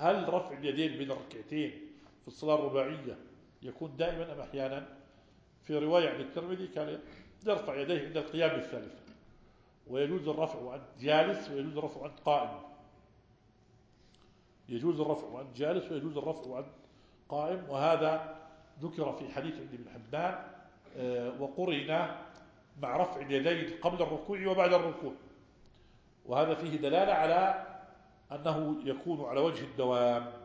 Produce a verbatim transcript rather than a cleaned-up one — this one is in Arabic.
هل رفع اليدين بين الركعتين في الصلاة الرباعية يكون دائما أم أحيانا؟ في رواية عن الترمذي كان يرفع يديه عند القيام الثالث، ويجوز الرفع وأنت جالس، ويجوز الرفع وأنت قائم. يجوز الرفع وأنت جالس، ويجوز الرفع وأنت قائم. وهذا ذكر في حديث عند ابن حبان، وقرن مع رفع اليدين قبل الركوع وبعد الركوع، وهذا فيه دلالة على أنه يكون على وجه الدوام.